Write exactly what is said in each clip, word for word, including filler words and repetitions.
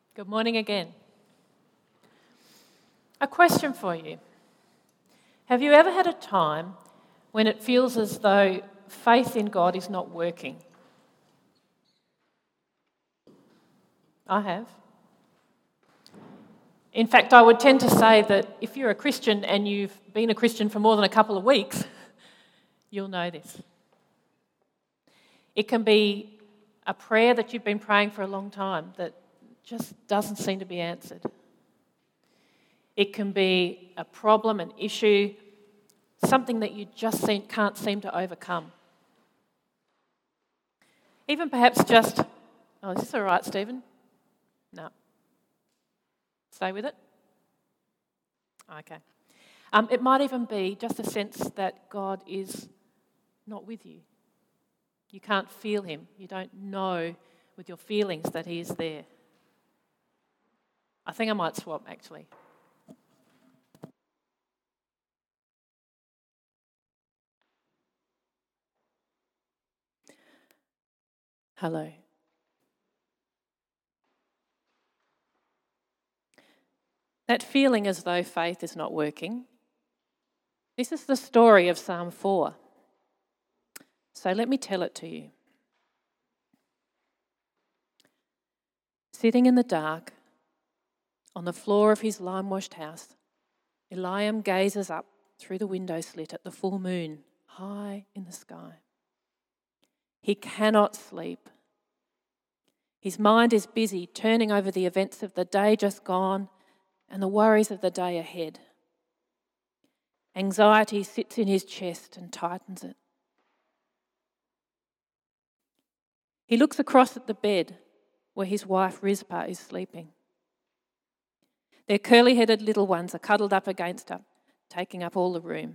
Good morning again. A question for you. Have you ever had a time when it feels as though faith in God is not working? I have. In fact, I would tend to say that if you're a Christian and you've been a Christian for more than a couple of weeks, you'll know this. It can be a prayer that you've been praying for a long time that just doesn't seem to be answered. It can be a problem, an issue, something that you just seem, can't seem to overcome. Even perhaps just, oh, is this all right, Stephen? No. Stay with it? Okay. Um, it might even be just a sense that God is not with you. You can't feel him. You don't know with your feelings that he is there. I think I might swap, actually. Hello. That feeling as though faith is not working, this is the story of Psalm four. So let me tell it to you. Sitting in the dark, on the floor of his lime-washed house, Eliam gazes up through the window slit at the full moon high in the sky. He cannot sleep. His mind is busy turning over the events of the day just gone and the worries of the day ahead. Anxiety sits in his chest and tightens it. He looks across at the bed where his wife Rizpah is sleeping. Their curly-headed little ones are cuddled up against her, taking up all the room.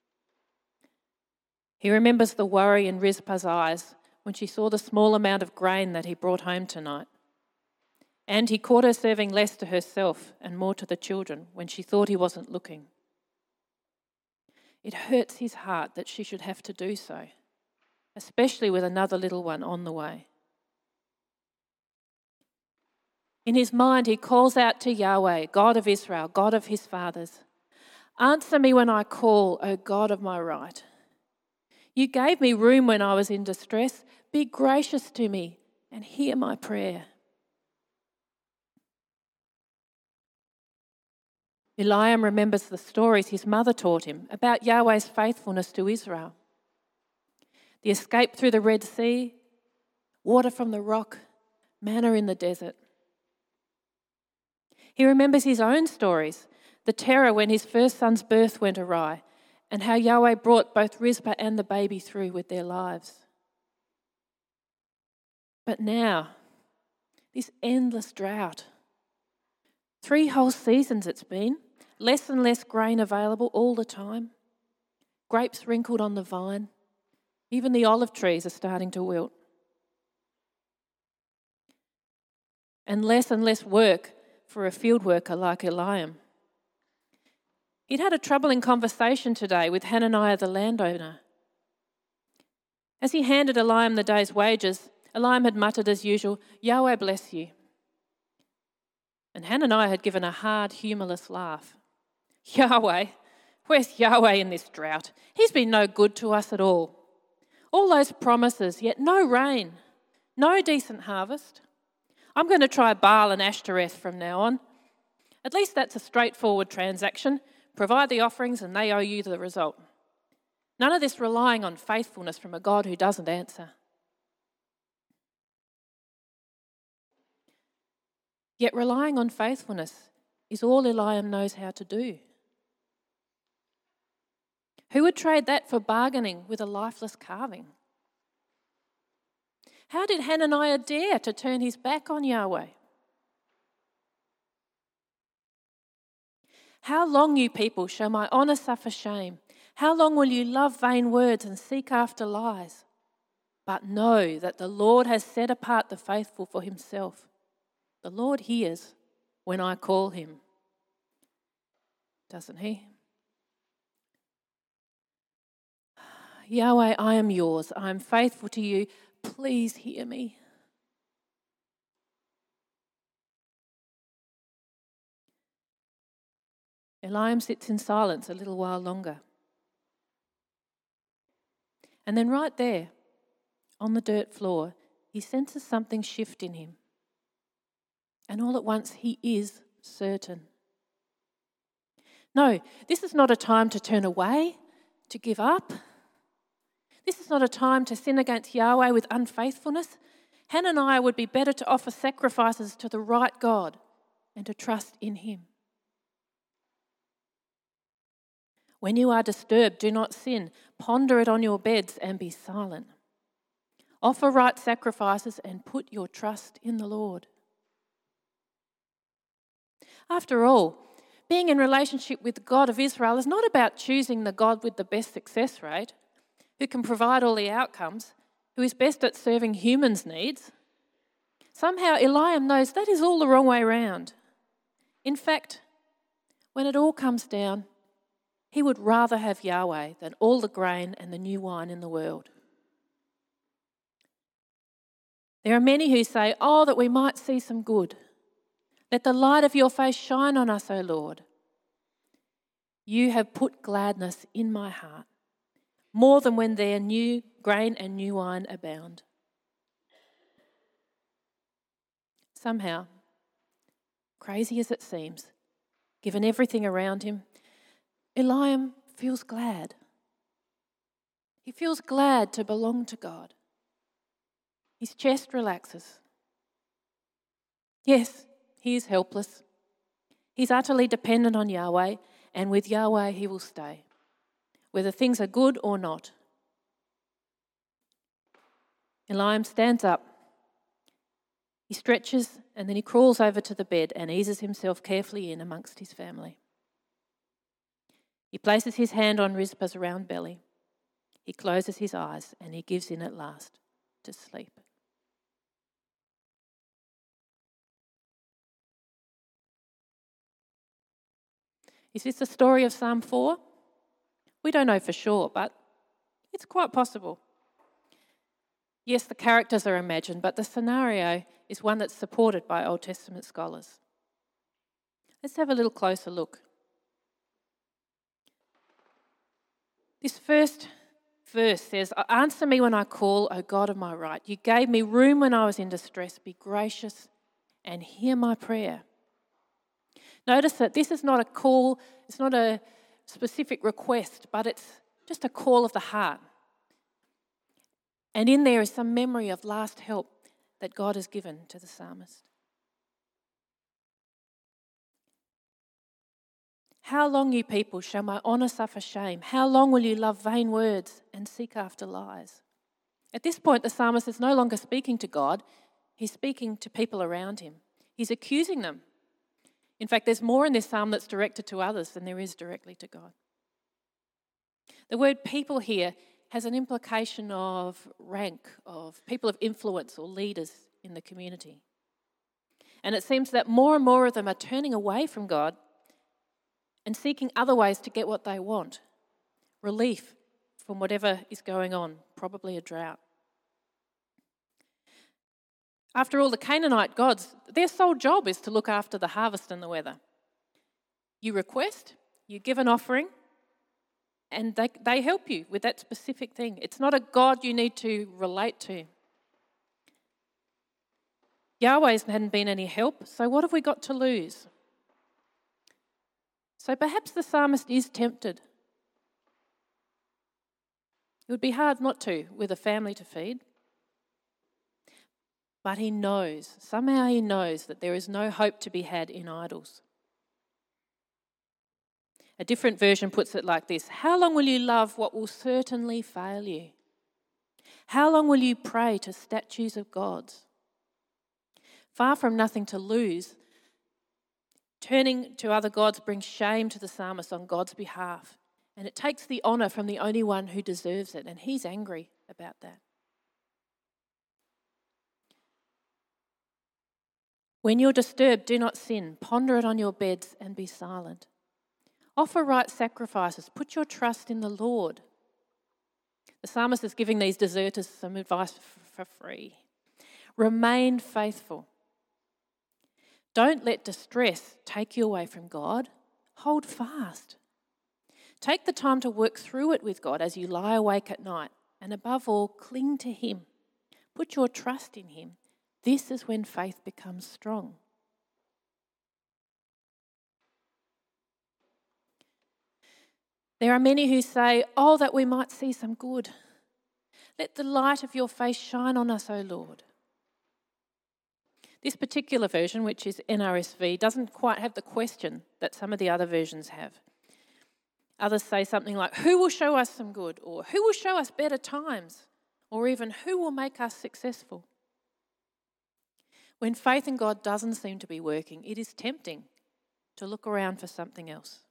He remembers the worry in Rizpah's eyes when she saw the small amount of grain that he brought home tonight. And he caught her serving less to herself and more to the children when she thought he wasn't looking. It hurts his heart that she should have to do so, especially with another little one on the way. In his mind, he calls out to Yahweh, God of Israel, God of his fathers. Answer me when I call, O God of my right. You gave me room when I was in distress. Be gracious to me and hear my prayer. Eliam remembers the stories his mother taught him about Yahweh's faithfulness to Israel. The escape through the Red Sea, water from the rock, manna in the desert. He remembers his own stories, the terror when his first son's birth went awry, and how Yahweh brought both Rizpah and the baby through with their lives. But now, this endless drought. Three whole seasons it's been, less and less grain available all the time. Grapes wrinkled on the vine. Even the olive trees are starting to wilt. And less and less work for a field worker like Eliam. He'd had a troubling conversation today with Hananiah the landowner. As he handed Eliam the day's wages, Eliam had muttered as usual, Yahweh bless you. And Hananiah had given a hard, humourless laugh. Yahweh? Where's Yahweh in this drought? He's been no good to us at all. All those promises, yet no rain, no decent harvest. I'm going to try Baal and Ashtoreth from now on. At least that's a straightforward transaction. Provide the offerings and they owe you the result. None of this relying on faithfulness from a God who doesn't answer. Yet relying on faithfulness is all Eliam knows how to do. Who would trade that for bargaining with a lifeless calving? How did Hananiah dare to turn his back on Yahweh? How long, you people, shall my honour suffer shame? How long will you love vain words and seek after lies? But know that the Lord has set apart the faithful for himself. The Lord hears when I call him. Doesn't he? Yahweh, I am yours. I am faithful to you. Please hear me. Eliam sits in silence a little while longer. And then right there, on the dirt floor, he senses something shift in him. And all at once he is certain. No, this is not a time to turn away, to give up. This is not a time to sin against Yahweh with unfaithfulness. Hananiah would be better to offer sacrifices to the right God and to trust in him. When you are disturbed, do not sin. Ponder it on your beds and be silent. Offer right sacrifices and put your trust in the Lord. After all, being in relationship with the God of Israel is not about choosing the God with the best success rate, who can provide all the outcomes, who is best at serving humans' needs. Somehow Eliam knows that is all the wrong way round. In fact, when it all comes down, he would rather have Yahweh than all the grain and the new wine in the world. There are many who say, oh, that we might see some good. Let the light of your face shine on us, O Lord. You have put gladness in my heart, more than when their new grain and new wine abound. Somehow, crazy as it seems, given everything around him, Eliam feels glad. He feels glad to belong to God. His chest relaxes. Yes, he is helpless. He's utterly dependent on Yahweh, and with Yahweh he will stay, whether things are good or not. Eliam stands up. He stretches and then he crawls over to the bed and eases himself carefully in amongst his family. He places his hand on Rizpah's round belly. He closes his eyes and he gives in at last to sleep. Is this the story of Psalm four? We don't know for sure, but it's quite possible. Yes, the characters are imagined, but the scenario is one that's supported by Old Testament scholars. Let's have a little closer look. This first verse says, answer me when I call, O God of my right. You gave me room when I was in distress. Be gracious and hear my prayer. Notice that this is not a call, it's not a specific request, but it's just a call of the heart. And in there is some memory of last help that God has given to the psalmist. How long, you people, shall my honour suffer shame? How long will you love vain words and seek after lies? At this point, the psalmist is no longer speaking to God. He's speaking to people around him. He's accusing them. In fact, there's more in this psalm that's directed to others than there is directly to God. The word people here has an implication of rank, of people of influence or leaders in the community. And it seems that more and more of them are turning away from God and seeking other ways to get what they want. Relief from whatever is going on, probably a drought. After all, the Canaanite gods, their sole job is to look after the harvest and the weather. You request, you give an offering, and they, they help you with that specific thing. It's not a God you need to relate to. Yahweh's hadn't been any help, so what have we got to lose? So perhaps the psalmist is tempted. It would be hard not to, with a family to feed. But he knows, somehow he knows that there is no hope to be had in idols. A different version puts it like this: how long will you love what will certainly fail you? How long will you pray to statues of gods? Far from nothing to lose, turning to other gods brings shame to the psalmist on God's behalf, and it takes the honour from the only one who deserves it, and he's angry about that. When you're disturbed, do not sin. Ponder it on your beds and be silent. Offer right sacrifices. Put your trust in the Lord. The psalmist is giving these deserters some advice for free. Remain faithful. Don't let distress take you away from God. hold fast. Take the time to work through it with God as you lie awake at night. And above all, cling to Him. Put your trust in Him. This is when faith becomes strong. There are many who say, "Oh, that we might see some good. Let the light of your face shine on us, O Lord." This particular version, which is N R S V, doesn't quite have the question that some of the other versions have. Others say something like, "Who will show us some good?" Or "Who will show us better times?" Or even, "Who will make us successful?" When faith in God doesn't seem to be working, it is tempting to look around for something else.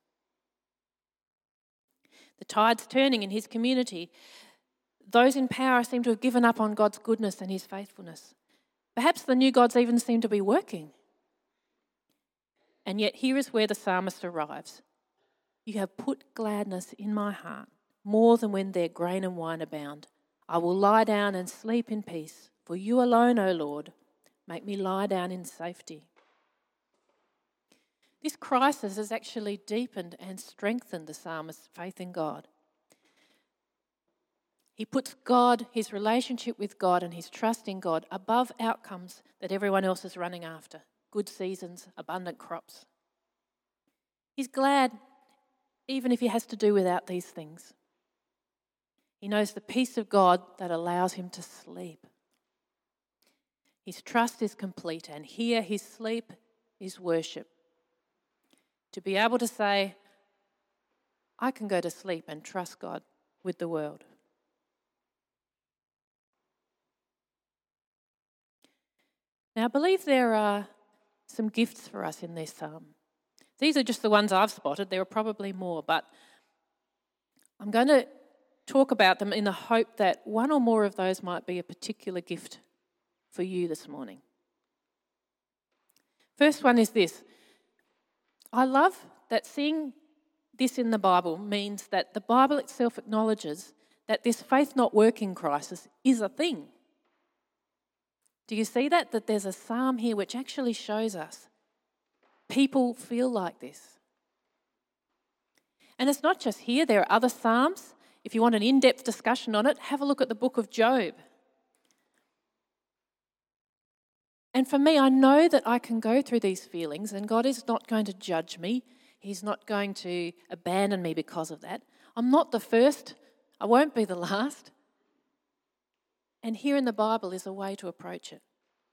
The tide's turning in his community. Those in power seem to have given up on God's goodness and His faithfulness. Perhaps the new gods even seem to be working. And yet here is where the psalmist arrives. "You have put gladness in my heart, more than when their grain and wine abound. I will lie down and sleep in peace, for you alone, O Lord, make me lie down in safety." This crisis has actually deepened and strengthened the psalmist's faith in God. He puts God, his relationship with God and his trust in God above outcomes that everyone else is running after. Good seasons, abundant crops. He's glad even if he has to do without these things. He knows the peace of God that allows him to sleep. His trust is complete, and here his sleep is worship. To be able to say, "I can go to sleep and trust God with the world." Now, I believe there are some gifts for us in this psalm. These are just the ones I've spotted. There are probably more, but I'm going to talk about them in the hope that one or more of those might be a particular gift for you this morning. First one is this. I love that seeing this in the Bible means that the Bible itself acknowledges that this faith not working crisis is a thing. Do you see that? That there's a psalm here which actually shows us people feel like this. And it's not just here, there are other psalms. If you want an in-depth discussion on it, have a look at the book of Job. And for me, I know that I can go through these feelings and God is not going to judge me. He's not going to abandon me because of that. I'm not the first. I won't be the last. And here in the Bible is a way to approach it.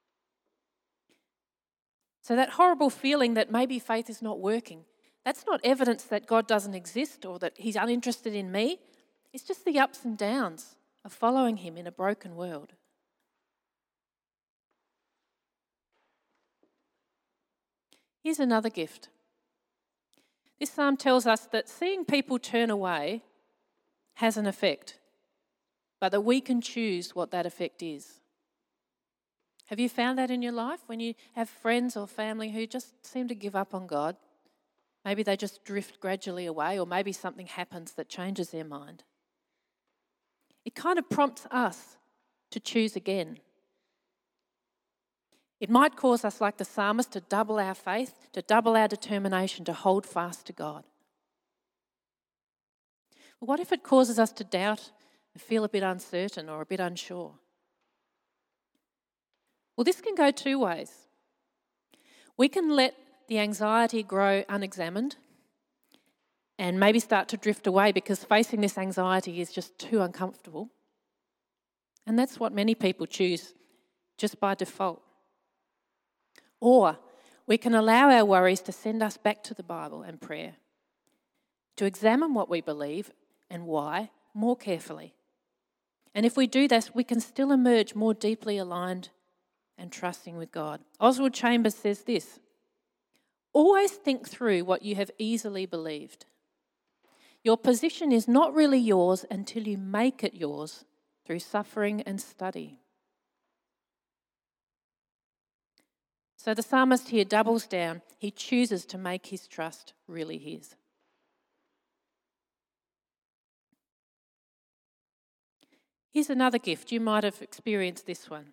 So that horrible feeling that maybe faith is not working, that's not evidence that God doesn't exist or that He's uninterested in me. It's just the ups and downs of following Him in a broken world. Here's another gift. This psalm tells us that seeing people turn away has an effect, but that we can choose what that effect is. Have you found that in your life when you have friends or family who just seem to give up on God? Maybe they just drift gradually away, or maybe something happens that changes their mind. It kind of prompts us to choose again. It might cause us, like the psalmist, to double our faith, to double our determination to hold fast to God. But what if it causes us to doubt and feel a bit uncertain or a bit unsure? Well, this can go two ways. We can let the anxiety grow unexamined and maybe start to drift away because facing this anxiety is just too uncomfortable. And that's what many people choose just by default. Or we can allow our worries to send us back to the Bible and prayer, to examine what we believe and why more carefully. And if we do this, we can still emerge more deeply aligned and trusting with God. Oswald Chambers says this: always think through what you have easily believed. Your position is not really yours until you make it yours through suffering and study. So the psalmist here doubles down. He chooses to make his trust really his. Here's another gift. You might have experienced this one.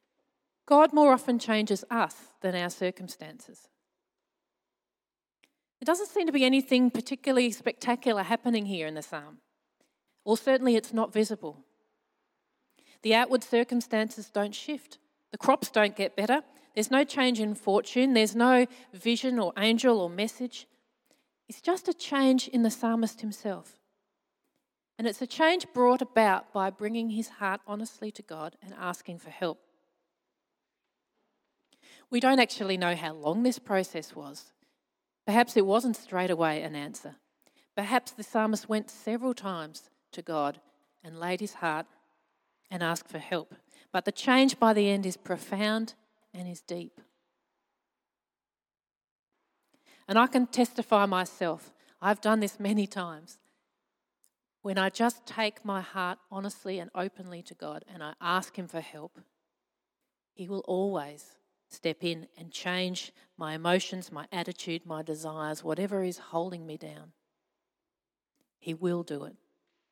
God more often changes us than our circumstances. It doesn't seem to be anything particularly spectacular happening here in the psalm, or certainly it's not visible. The outward circumstances don't shift. The crops don't get better. There's no change in fortune. There's no vision or angel or message. It's just a change in the psalmist himself. And it's a change brought about by bringing his heart honestly to God and asking for help. We don't actually know how long this process was. Perhaps it wasn't straight away an answer. Perhaps the psalmist went several times to God and laid his heart and asked for help. But the change by the end is profound and is deep. And I can testify myself, I've done this many times. When I just take my heart honestly and openly to God and I ask him for help, he will always step in and change my emotions, my attitude, my desires, whatever is holding me down. He will do it.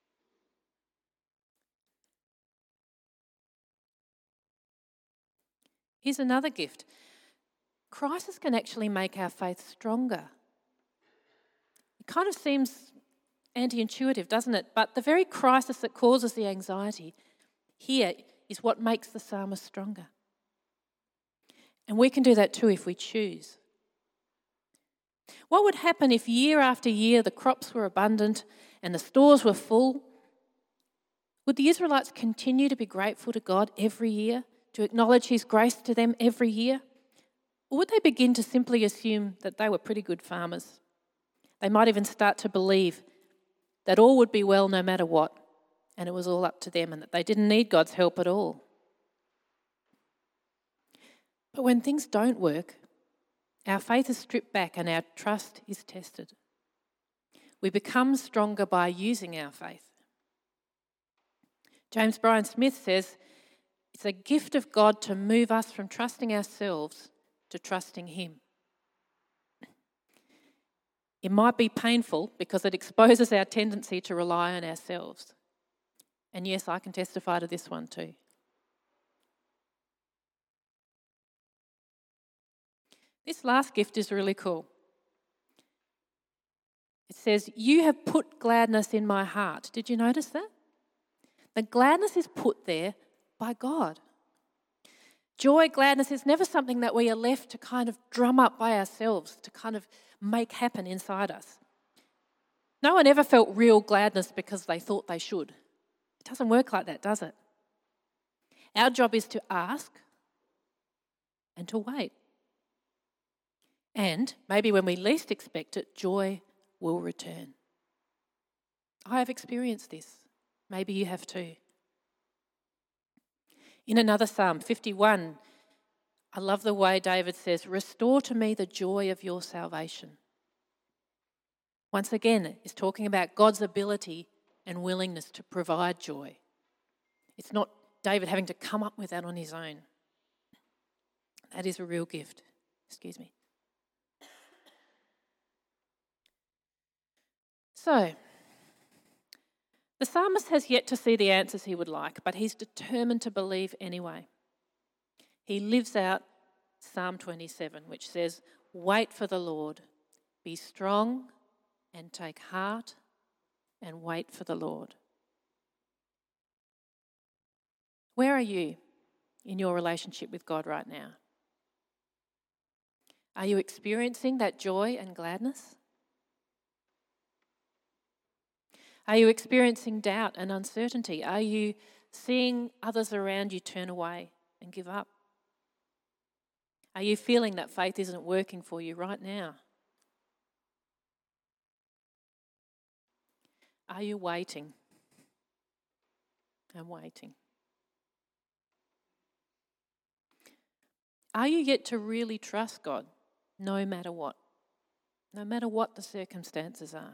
Here's another gift. Crisis can actually make our faith stronger. It kind of seems anti-intuitive, doesn't it? But the very crisis that causes the anxiety here is what makes the psalmist stronger. And we can do that too if we choose. What would happen if year after year the crops were abundant and the stores were full? Would the Israelites continue to be grateful to God every year, to acknowledge his grace to them every year? Or would they begin to simply assume that they were pretty good farmers? They might even start to believe that all would be well no matter what, and it was all up to them and that they didn't need God's help at all. But when things don't work, our faith is stripped back and our trust is tested. We become stronger by using our faith. James Bryan Smith says, it's a gift of God to move us from trusting ourselves to trusting him. It might be painful because it exposes our tendency to rely on ourselves. And yes, I can testify to this one too. This last gift is really cool. It says, you have put gladness in my heart. Did you notice that? The gladness is put there by God. Joy, gladness is never something that we are left to kind of drum up by ourselves, to kind of make happen inside us. No one ever felt real gladness because they thought they should. It doesn't work like that, does it? Our job is to ask and to wait. And maybe when we least expect it, joy will return. I have experienced this. Maybe you have too. In another Psalm, fifty-one, I love the way David says, restore to me the joy of your salvation. Once again, it's talking about God's ability and willingness to provide joy. It's not David having to come up with that on his own. That is a real gift. Excuse me. So, the psalmist has yet to see the answers he would like, but he's determined to believe anyway. He lives out Psalm twenty-seven, which says, wait for the Lord, be strong and take heart and wait for the Lord. Where are you in your relationship with God right now? Are you experiencing that joy and gladness? Are you experiencing doubt and uncertainty? Are you seeing others around you turn away and give up? Are you feeling that faith isn't working for you right now? Are you waiting and waiting? Are you yet to really trust God no matter what? No matter what the circumstances are?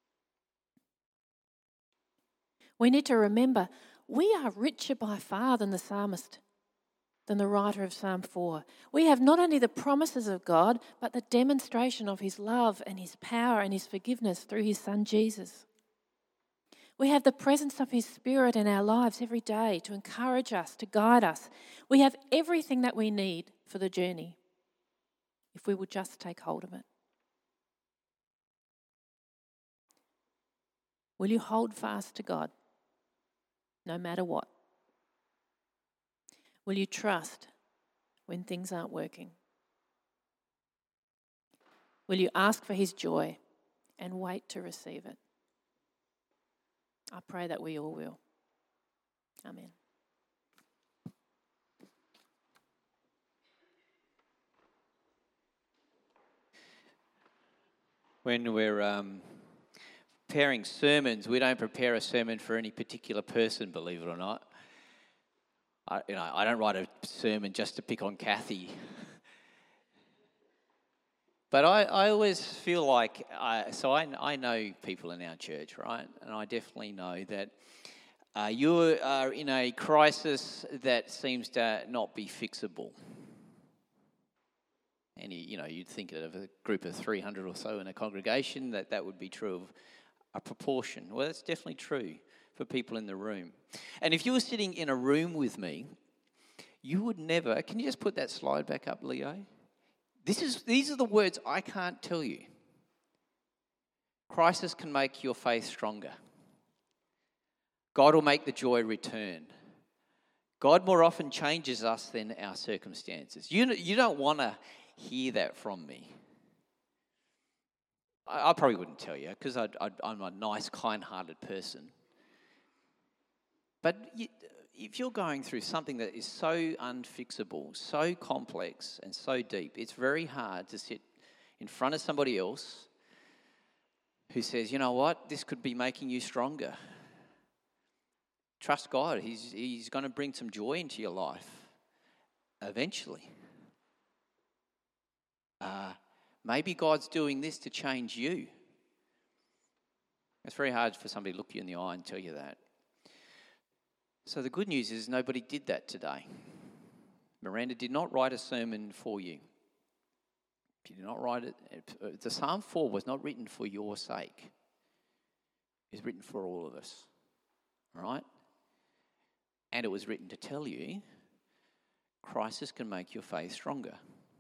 We need to remember we are richer by far than the psalmist, than the writer of Psalm four. We have not only the promises of God, but the demonstration of his love and his power and his forgiveness through his son Jesus. We have the presence of his Spirit in our lives every day to encourage us, to guide us. We have everything that we need for the journey if we would just take hold of it. Will you hold fast to God no matter what? Will you trust when things aren't working? Will you ask for his joy and wait to receive it? I pray that we all will. Amen. When we're um, preparing sermons, we don't prepare a sermon for any particular person, believe it or not. I, you know, I don't write a sermon just to pick on Kathy. But I, I always feel like, I, so I, I know people in our church, right? And I definitely know that uh, you are in a crisis that seems to not be fixable. And, you, you know, you'd think of a group of three hundred or so in a congregation, that that would be true of a proportion. Well, that's definitely true for people in the room. And if you were sitting in a room with me, you would never, can you just put that slide back up, Leo? This is, these are the words I can't tell you. Crisis can make your faith stronger. God will make the joy return. God more often changes us than our circumstances. You, you don't want to hear that from me. I, I probably wouldn't tell you because I'm a nice, kind-hearted person. But you, if you're going through something that is so unfixable, so complex and so deep, it's very hard to sit in front of somebody else who says, you know what, this could be making you stronger. Trust God. He's, he's going to bring some joy into your life eventually. Uh, maybe God's doing this to change you. It's very hard for somebody to look you in the eye and tell you that. So the good news is nobody did that today. Miranda did not write a sermon for you. She did not write it. The Psalm four was not written for your sake. It's written for all of us. Right? And it was written to tell you crisis can make your faith stronger.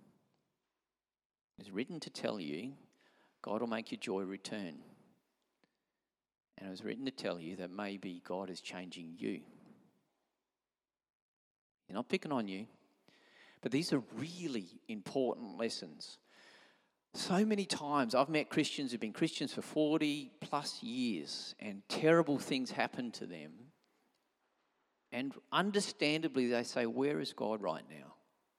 It's written to tell you God will make your joy return. And it was written to tell you that maybe God is changing you. You're not picking on you, but these are really important lessons. So many times I've met Christians who've been Christians for forty plus years and terrible things happen to them. And understandably they say, where is God right now?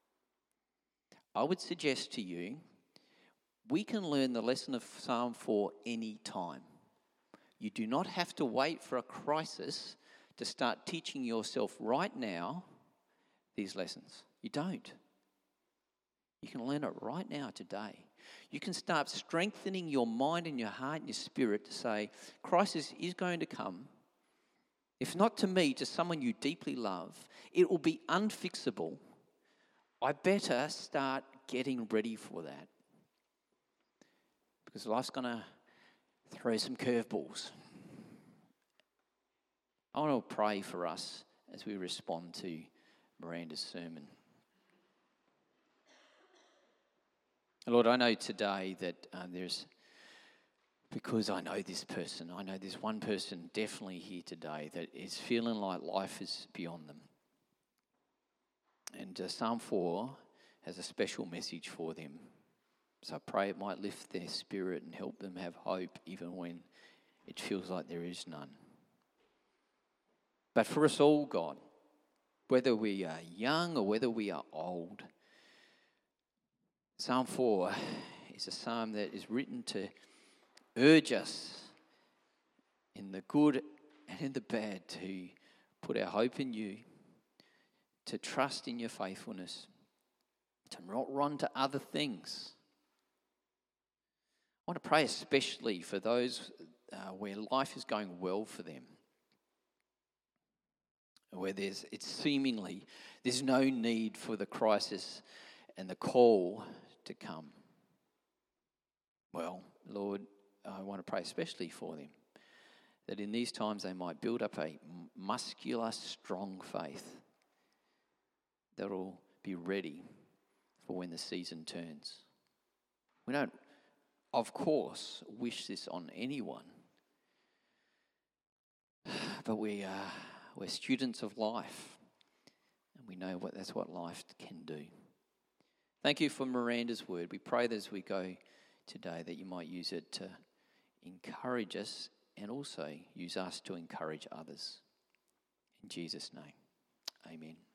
I would suggest to you, we can learn the lesson of Psalm four any time. You do not have to wait for a crisis to start teaching yourself right now these lessons. You don't. You can learn it right now, today. You can start strengthening your mind and your heart and your spirit to say, crisis is going to come. If not to me, to someone you deeply love, it will be unfixable. I better start getting ready for that. Because life's going to throw some curveballs. I want to pray for us as we respond to Miranda's sermon. Lord, I know today that uh, there's, because I know this person, I know there's one person definitely here today that is feeling like life is beyond them. And uh, Psalm four has a special message for them. So I pray it might lift their spirit and help them have hope even when it feels like there is none. But for us all, God, whether we are young or whether we are old, Psalm four is a psalm that is written to urge us in the good and in the bad to put our hope in you, to trust in your faithfulness, to not run to other things. I want to pray especially for those uh, where life is going well for them, where there's it's seemingly there's no need for the crisis and the call to come. Well, Lord, I want to pray especially for them, that in these times they might build up a muscular, strong faith that will be ready for when the season turns. We don't, of course, wish this on anyone, but we are, we're students of life, and we know what that's what life can do. Thank you for Miranda's word. We pray that as we go today that you might use it to encourage us and also use us to encourage others. In Jesus' name, amen.